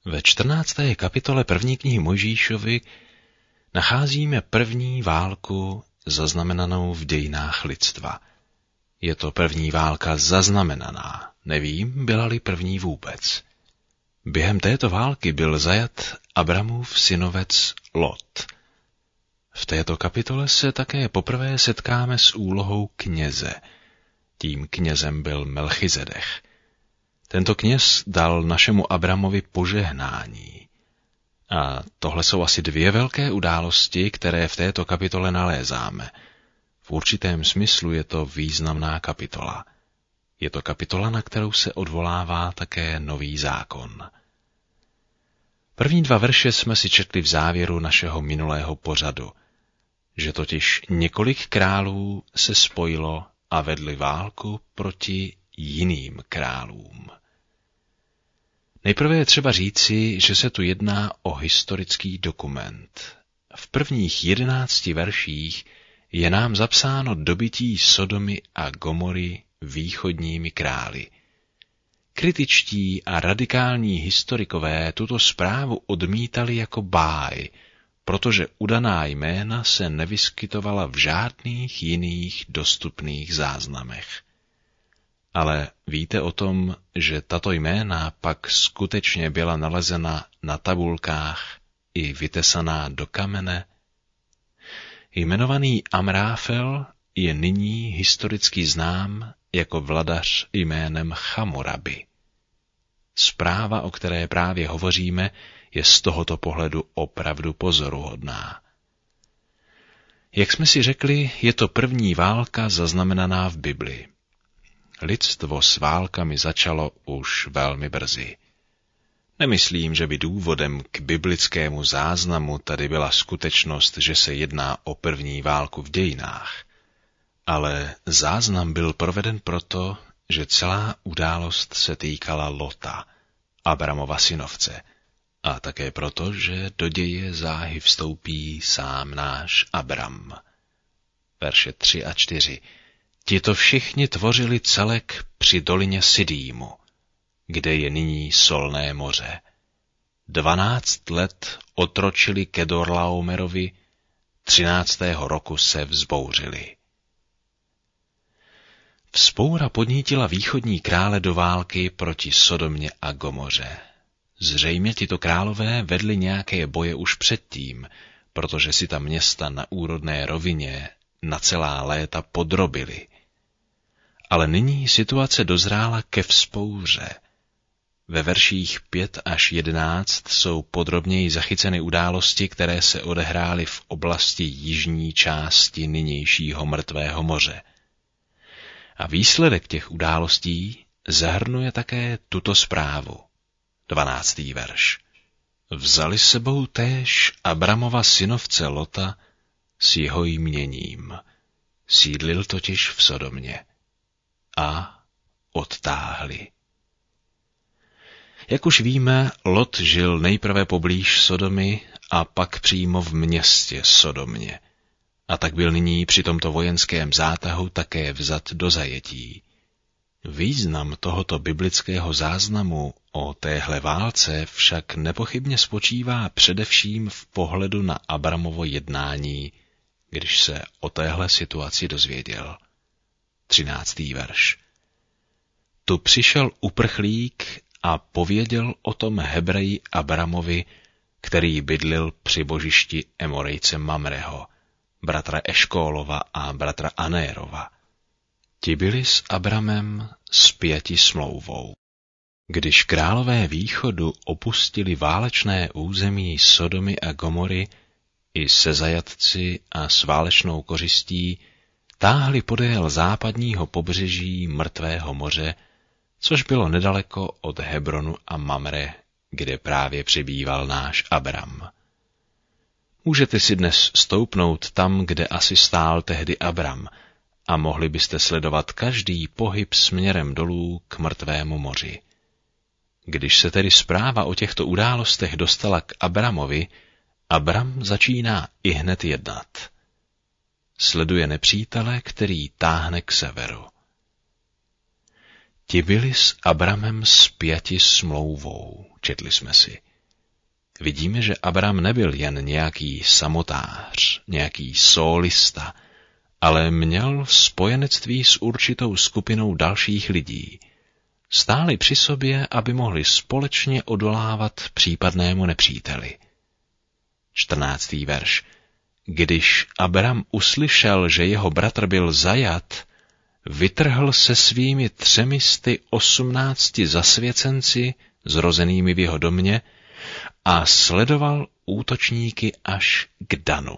Ve 14. kapitole první knihy Mojžíšovi nacházíme první válku zaznamenanou v dějinách lidstva. Je to první válka zaznamenaná, nevím, byla-li první vůbec. Během této války byl zajat Abramův synovec Lot. V této kapitole se také poprvé setkáme s úlohou kněze. Tím knězem byl Melchizedech. Tento kněz dal našemu Abramovi požehnání. A tohle jsou asi dvě velké události, které v této kapitole nalézáme. V určitém smyslu je to významná kapitola. Je to kapitola, na kterou se odvolává také Nový zákon. První 2 verše jsme si četli v závěru našeho minulého pořadu, že totiž několik králů se spojilo a vedli válku proti jiným králům. Nejprve je třeba říci, že se tu jedná o historický dokument. V prvních 11 verších je nám zapsáno dobytí Sodomy a Gomory východními králi. Kritičtí a radikální historikové tuto zprávu odmítali jako báj, protože udaná jména se nevyskytovala v žádných jiných dostupných záznamech. Ale víte o tom, že tato jména pak skutečně byla nalezena na tabulkách i vytesaná do kamene? Jmenovaný Amráfel je nyní historicky znám jako vladař jménem Chamurabi. Zpráva, o které právě hovoříme, je z tohoto pohledu opravdu pozoruhodná. Jak jsme si řekli, je to první válka zaznamenaná v Bibli. Lidstvo s válkami začalo už velmi brzy. Nemyslím, že by důvodem k biblickému záznamu tady byla skutečnost, že se jedná o první válku v dějinách. Ale záznam byl proveden proto, že celá událost se týkala Lota, Abramova synovce, a také proto, že do děje záhy vstoupí sám náš Abram. Verše 3 a 4. Tito všichni tvořili celek při dolině Sidímu, kde je nyní Solné moře. 12 let otročili Kedorlaomerovi, 13. roku se vzbouřili. Vzpoura podnítila východní krále do války proti Sodomě a Gomoře. Zřejmě tito králové vedli nějaké boje už předtím, protože si ta města na úrodné rovině na celá léta podrobili. Ale nyní situace dozrála ke vzpouře. Ve verších 5 až 11 jsou podrobněji zachyceny události, které se odehrály v oblasti jižní části nynějšího Mrtvého moře. A výsledek těch událostí zahrnuje také tuto zprávu. 12. verš. Vzali sebou též Abramova synovce Lota s jeho jměním. Sídlil totiž v Sodomě. A odtáhli. Jak už víme, Lot žil nejprve poblíž Sodomy a pak přímo v městě Sodomě. A tak byl nyní při tomto vojenském zátahu také vzat do zajetí. Význam tohoto biblického záznamu o téhle válce však nepochybně spočívá především v pohledu na Abramovo jednání, když se o téhle situaci dozvěděl. 13. verš. Tu přišel uprchlík a pověděl o tom Hebreji Abramovi, který bydlil při božišti Emorejce Mamreho, bratra Eškólova a bratra Anérova. Ti byli s Abramem spjati smlouvou. Když králové východu opustili válečné území Sodomy a Gomory, i se zajatci a s válečnou kořistí táhli podél západního pobřeží Mrtvého moře, což bylo nedaleko od Hebronu a Mamre, kde právě přibýval náš Abram. Můžete si dnes stoupnout tam, kde asi stál tehdy Abram, a mohli byste sledovat každý pohyb směrem dolů k Mrtvému moři. Když se tedy zpráva o těchto událostech dostala k Abramovi, Abram začíná ihned jednat. Sleduje nepřítele, který táhne k severu. Ti byli s Abramem spjati smlouvou, četli jsme si. vidíme, že Abram nebyl jen nějaký samotář, nějaký sólista, ale měl spojenectví s určitou skupinou dalších lidí. Stáli při sobě, aby mohli společně odolávat případnému nepříteli. 14. verš. Když Abram uslyšel, že jeho bratr byl zajat, vytrhl se svými 318 zasvěcenci zrozenými v jeho domě a sledoval útočníky až k Danu.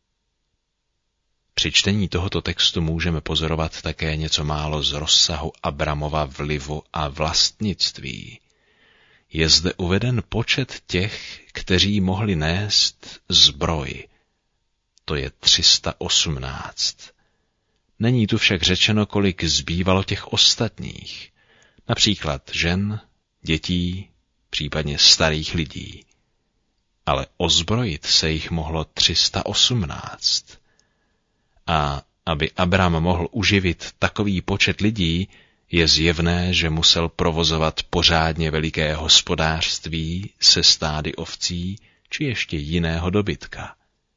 Při čtení tohoto textu můžeme pozorovat také něco málo z rozsahu Abramova vlivu a vlastnictví. Je zde uveden počet těch, kteří mohli nést zbroj. To je 318. Není tu však řečeno, kolik zbývalo těch ostatních, například žen, dětí, případně starých lidí. Ale ozbrojit se jich mohlo 318. A aby Abram mohl uživit takový počet lidí, je zjevné, že musel provozovat pořádně veliké hospodářství se stády ovcí či ještě jiného dobytka.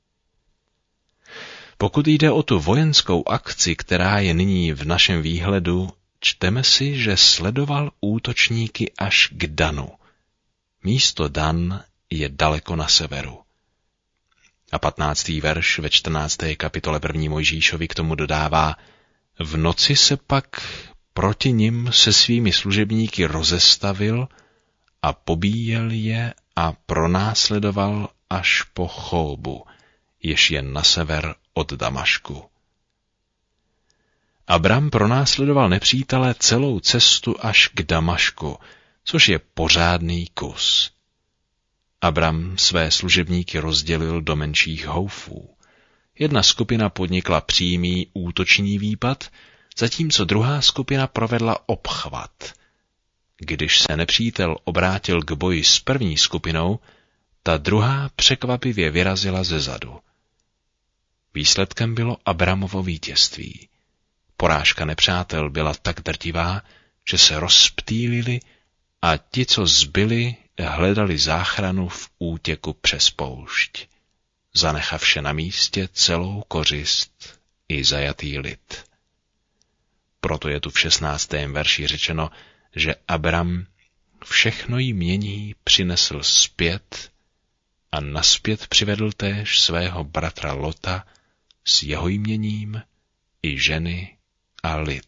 Pokud jde o tu vojenskou akci, která je nyní v našem výhledu, čteme si, že sledoval útočníky až k Danu. Místo Dan je daleko na severu. A 15. verš ve 14. kapitole 1. Mojžíšovi k tomu dodává: v noci se pak proti nim se svými služebníky rozestavil a pobíjel je a pronásledoval až po Chóbu, jež je na sever od Damašku. Abram pronásledoval nepřítele celou cestu až k Damašku, což je pořádný kus. Abram své služebníky rozdělil do menších houfů. Jedna skupina podnikla přímý útoční výpad, zatímco druhá skupina provedla obchvat. Když se nepřítel obrátil k boji s první skupinou, ta druhá překvapivě vyrazila zezadu. Výsledkem bylo Abramovo vítězství. Porážka nepřátel byla tak drtivá, že se rozptýlili a ti, co zbyli, hledali záchranu v útěku přes poušť, zanechavše na místě celou kořist i zajatý lid. Proto je tu v 16. verši řečeno, že Abram všechno jmění přinesl zpět a nazpět přivedl též svého bratra Lota s jeho jměním i ženy a lid.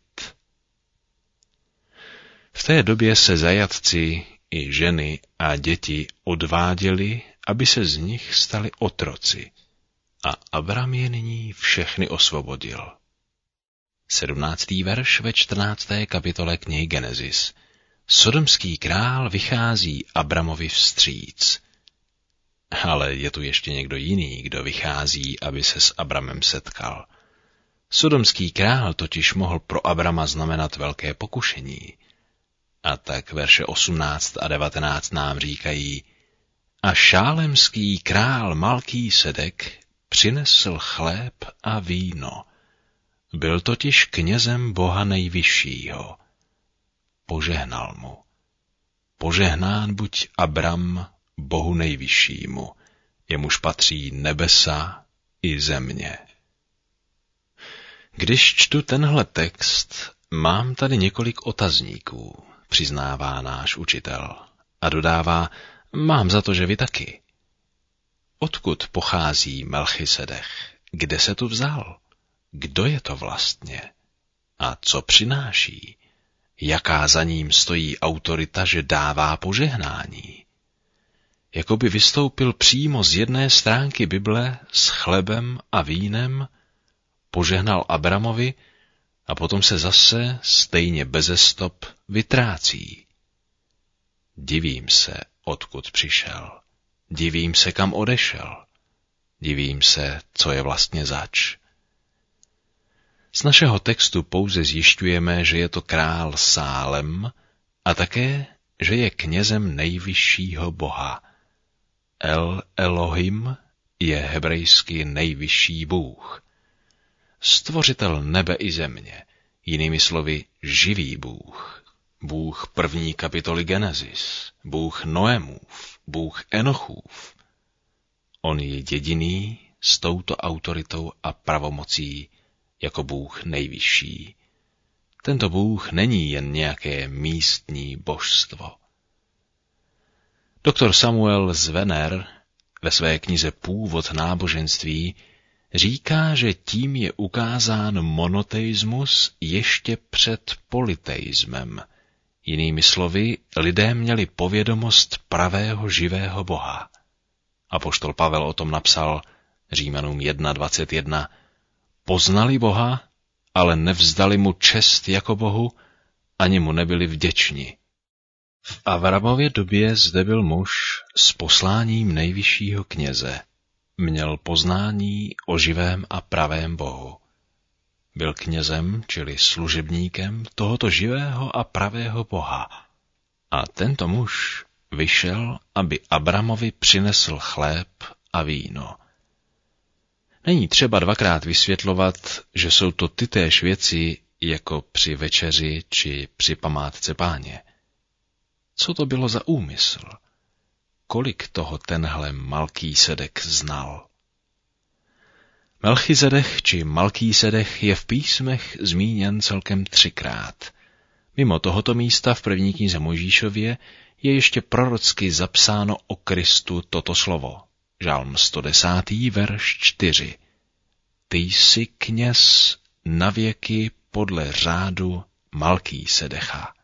V té době se zajatci i ženy a děti odváděli, aby se z nich stali otroci, a Abram je nyní všechny osvobodil. 17. verš ve 14. kapitole knihy Genesis. Sodomský král vychází Abramovi vstříc. Ale je tu ještě někdo jiný, kdo vychází, aby se s Abramem setkal. Sodomský král totiž mohl pro Abrama znamenat velké pokušení. A tak verše 18 a 19 nám říkají: a šálemský král Malkýsedek přinesl chléb a víno. Byl totiž knězem Boha nejvyššího. Požehnal mu. Požehnán buď Abram Bohu nejvyššímu, jemuž patří nebesa i země. Když čtu tenhle text, mám tady několik otazníků, přiznává náš učitel, a dodává: mám za to, že vy taky. Odkud pochází Melchisedech? Kde se tu vzal? Kdo je to vlastně? A co přináší? Jaká za ním stojí autorita, že dává požehnání? Jakoby vystoupil přímo z jedné stránky Bible s chlebem a vínem, požehnal Abramovi a potom se zase stejně beze stop vytrácí. Divím se, odkud přišel. Divím se, kam odešel. Divím se, co je vlastně zač. Z našeho textu pouze zjišťujeme, že je to král Sálem a také, že je knězem nejvyššího Boha. El Elohim je hebrejsky nejvyšší Bůh. Stvořitel nebe i země, jinými slovy živý Bůh. Bůh první kapitoly Genesis, Bůh Noémův, Bůh Enochův. On je jediný s touto autoritou a pravomocí jako Bůh nejvyšší. Tento Bůh není jen nějaké místní božstvo. Doktor Samuel Zwener ve své knize Původ náboženství říká, že tím je ukázán monoteismus ještě před polyteismem. Jinými slovy, lidé měli povědomost pravého živého Boha. Apoštol Pavel o tom napsal Římanům 1.21. Poznali Boha, ale nevzdali mu čest jako Bohu, ani mu nebyli vděční. V Avramově době zde byl muž s posláním nejvyššího kněze. Měl poznání o živém a pravém Bohu. Byl knězem, čili služebníkem tohoto živého a pravého Boha. A tento muž vyšel, aby Abramovi přinesl chléb a víno. Není třeba dvakrát vysvětlovat, že jsou to tytéž věci jako při večeři či při památce Páně. Co to bylo za úmysl? Kolik toho tenhle Malkýsedek znal? Melchizedek či Malkýsedek je v písmech zmíněn celkem 3krát. Mimo tohoto místa v první knize Mojžíšově je ještě prorocky zapsáno o Kristu toto slovo. Žalm 110. verš 4. Ty jsi kněz navěky podle řádu Malkýsedecha.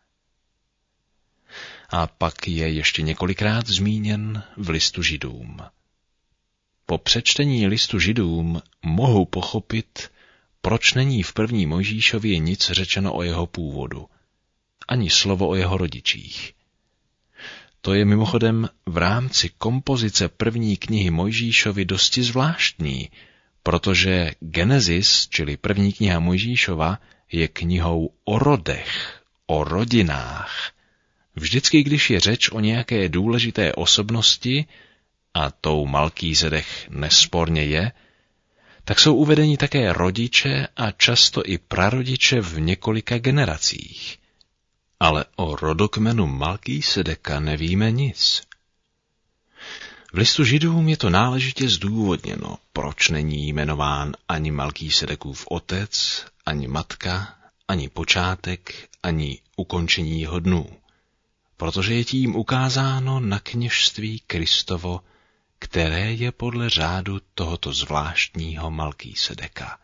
A pak je ještě několikrát zmíněn v listu Židům. Po přečtení listu Židům mohu pochopit, proč není v první Mojžíšově nic řečeno o jeho původu, ani slovo o jeho rodičích. To je mimochodem v rámci kompozice první knihy Mojžíšovy dosti zvláštní, protože Genesis, čili první kniha Mojžíšova, je knihou o rodech, o rodinách. Vždycky, když je řeč o nějaké důležité osobnosti, a tou Malkýsedek nesporně je, tak jsou uvedeni také rodiče a často i prarodiče v několika generacích. Ale o rodokmenu Malkýsedeka nevíme nic. V listu Židům je to náležitě zdůvodněno, proč není jmenován ani Malkýsedekův otec, ani matka, ani počátek, ani ukončení jeho dnů. Protože je tím ukázáno na kněžství Kristovo, které je podle řádu tohoto zvláštního Malkýsedeka.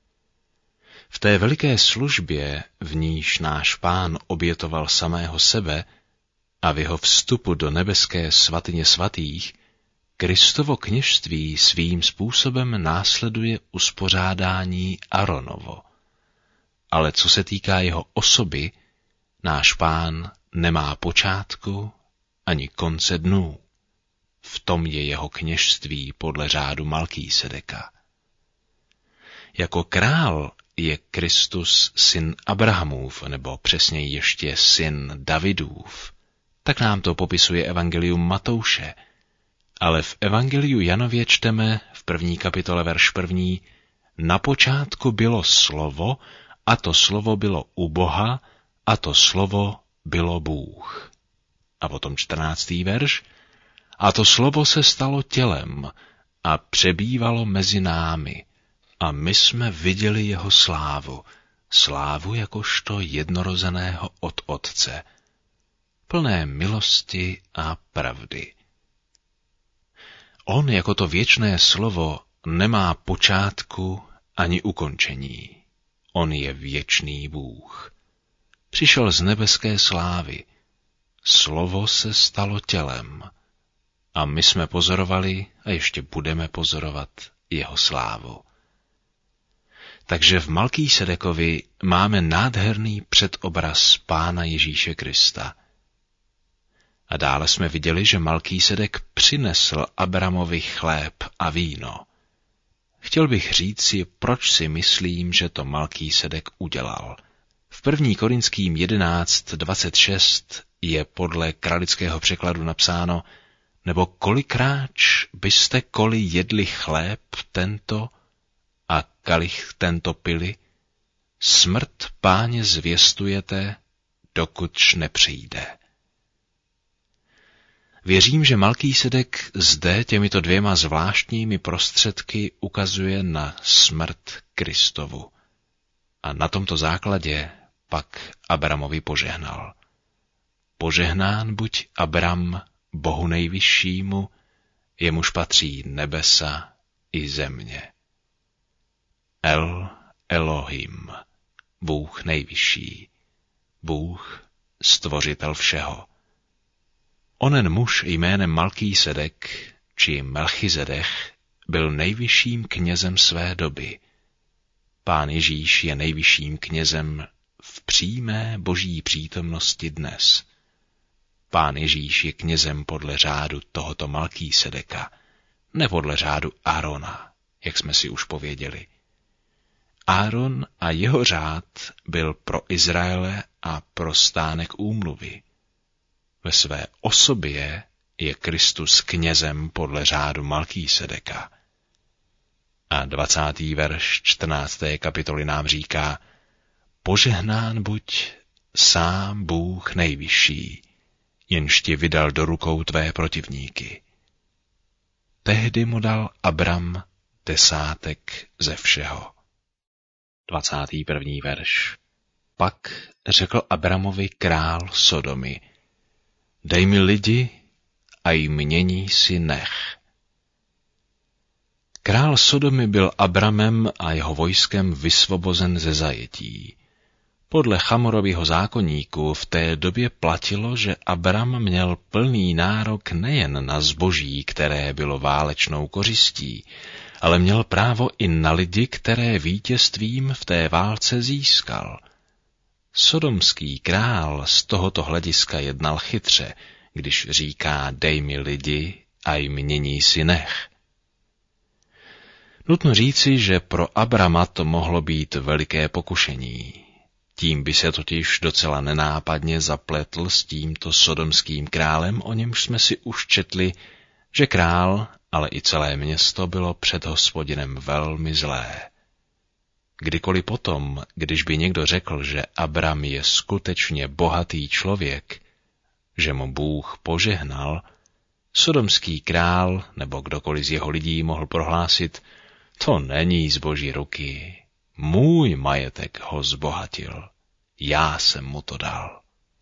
V té veliké službě, v níž náš Pán obětoval samého sebe a v jeho vstupu do nebeské svatyně svatých, Kristovo kněžství svým způsobem následuje uspořádání Aronovo. Ale co se týká jeho osoby, náš Pán nemá počátku ani konce dnů. V tom je jeho kněžství podle řádu Malkýsedeka. Jako král je Kristus syn Abrahamův, nebo přesněji ještě syn Davidův. Tak nám to popisuje evangelium Matouše. Ale v evangeliu Janově čteme v 1. kapitole verš 1. Na počátku bylo slovo, a to slovo bylo u Boha, a to slovo bylo Bůh. A potom 14. verš. A to slovo se stalo tělem a přebývalo mezi námi. A my jsme viděli jeho slávu, slávu jakožto jednorozeného od Otce, plné milosti a pravdy. On jako to věčné slovo nemá počátku ani ukončení. On je věčný Bůh. Přišel z nebeské slávy. Slovo se stalo tělem. A my jsme pozorovali a ještě budeme pozorovat jeho slávu. Takže v Malkýsedekovi máme nádherný předobraz Pána Ježíše Krista. A dále jsme viděli, že Malkýsedek přinesl Abramovi chléb a víno. Chtěl bych říci, proč si myslím, že to Malkýsedek udělal. V 1. Korinským 11.26 je podle kralického překladu napsáno: nebo kolikráč byste koli jedli chléb tento a kalich tento pili, smrt Páně zvěstujete, dokud nepřijde. Věřím, že Malkýsedek zde těmito dvěma zvláštními prostředky ukazuje na smrt Kristovu. A na tomto základě pak Abramovi požehnal. Požehnán buď Abram Bohu nejvyššímu, jemuž patří nebesa i země. El Elohim, Bůh nejvyšší, Bůh stvořitel všeho. Onen muž jménem Malkýsedek, či Melchizedech, byl nejvyšším knězem své doby. Pán Ježíš je nejvyšším knězem v přímé boží přítomnosti dnes. Pán Ježíš je knězem podle řádu tohoto Malkýsedeka, ne podle řádu Árona, jak jsme si už pověděli. Áron a jeho řád byl pro Izraele a pro stánek úmluvy. Ve své osobě je Kristus knězem podle řádu Malkýsedeka. A 20. verš 14. kapitoly nám říká: Požehnán buď sám Bůh nejvyšší, jenž ti vydal do rukou tvé protivníky. Tehdy mu dal Abram 10% ze všeho. 21. verš. Pak řekl Abramovi král Sodomy: Dej mi lidi a jmění si nech. Král Sodomy byl Abramem a jeho vojskem vysvobozen ze zajetí. Podle Chamorového zákoníku v té době platilo, že Abram měl plný nárok nejen na zboží, které bylo válečnou kořistí, ale měl právo i na lidi, které vítězstvím v té válce získal. Sodomský král z tohoto hlediska jednal chytře, když říká: Dej mi lidi a jmění si nech. Nutno říci, že pro Abrama to mohlo být veliké pokušení. Tím by se totiž docela nenápadně zapletl s tímto sodomským králem, o němž jsme si už četli, že král, ale i celé město bylo před Hospodinem velmi zlé. Kdykoliv potom, když by někdo řekl, že Abram je skutečně bohatý člověk, že mu Bůh požehnal, sodomský král nebo kdokoliv z jeho lidí mohl prohlásit: To není z Boží ruky, můj majetek ho zbohatil, já jsem mu to dal.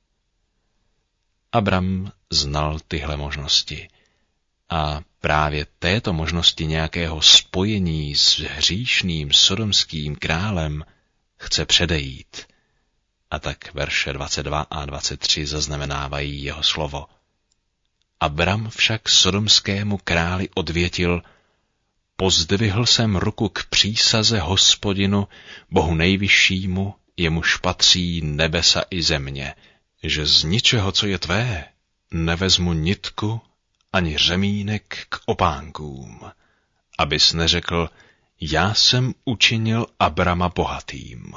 Abram znal tyhle možnosti a právě této možnosti nějakého spojení s hříšným sodomským králem chce předejít. A tak verše 22 a 23 zaznamenávají jeho slovo. Abram však sodomskému králi odvětil: Pozdvihl jsem ruku k přísaze Hospodinu, Bohu nejvyššímu, jemuž patří nebesa i země, že z ničeho, co je tvé, nevezmu nitku ani řemínek k opánkům, abys neřekl: Já jsem učinil Abrama bohatým.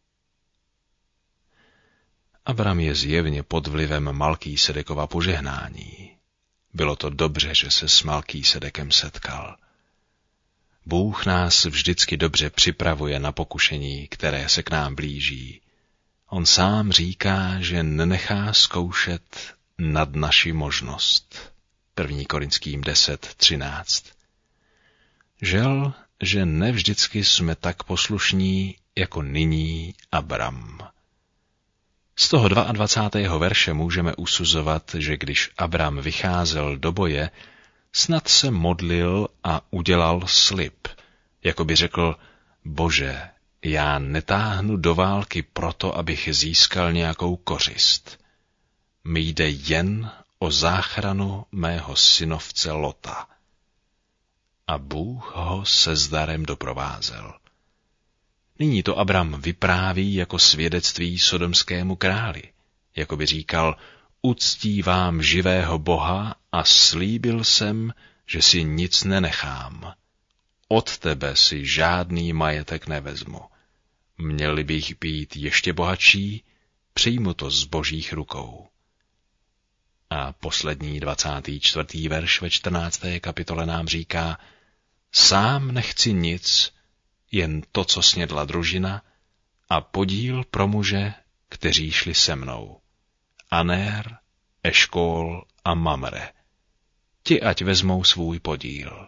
Abram je zjevně pod vlivem Malkýsedekova požehnání. Bylo to dobře, že se s Malkýsedekem setkal. Bůh nás vždycky dobře připravuje na pokušení, které se k nám blíží. On sám říká, že nenechá zkoušet nad naši možnost. 1. Korinským 10:13. Žel, že nevždycky jsme tak poslušní, jako nyní Abram. Z toho 22. verše můžeme usuzovat, že když Abram vycházel do boje, snad se modlil a udělal slib, jako by řekl: Bože, já netáhnu do války proto, abych získal nějakou kořist. Mi jde jen o záchranu mého synovce Lota. A Bůh ho se zdarem doprovázel. Nyní to Abram vypráví jako svědectví sodomskému králi, jako by říkal: Uctívám živého Boha a slíbil jsem, že si nic nenechám. Od tebe si žádný majetek nevezmu. Měli bych být ještě bohatší, přijmu to z Božích rukou. A poslední 24. verš ve 14. kapitole nám říká: Sám nechci nic, jen to, co snědla družina, a podíl pro muže, kteří šli se mnou. Anér, Eškól a Mamre. ti ať vezmou svůj podíl.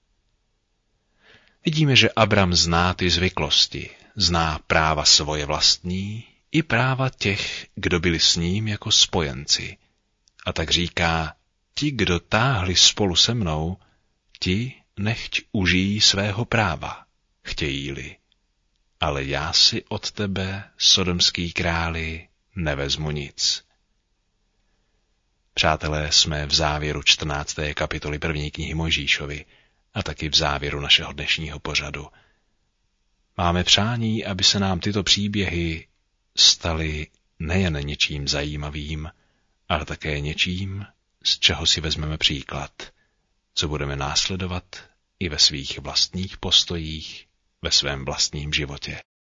Vidíme, že Abram zná ty zvyklosti, zná práva svoje vlastní i práva těch, kdo byli s ním jako spojenci. A tak říká, ti, kdo táhli spolu se mnou, ti nechť užijí svého práva, chtějí-li. Ale já si od tebe, sodomský králi, nevezmu nic. Přátelé, jsme v závěru 14. kapitoly 1. knihy Mojžíšovi a taky v závěru našeho dnešního pořadu. Máme přání, aby se nám tyto příběhy staly nejen něčím zajímavým, ale také něčím, z čeho si vezmeme příklad, co budeme následovat i ve svých vlastních postojích, ve svém vlastním životě.